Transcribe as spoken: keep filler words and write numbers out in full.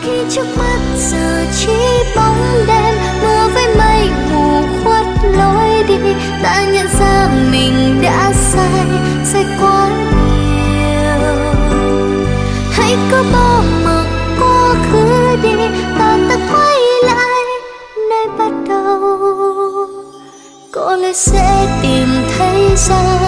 trước mắt giờ chỉ bóng đêm, mưa với mây mù khuất lối đi. Ta nhận ra mình đã sai, sai quá nhiều. Hãy cứ bỏ mặc quá khứ đi, và ta quay lại nơi bắt đầu. Có lẽ sẽ tìm thấy ra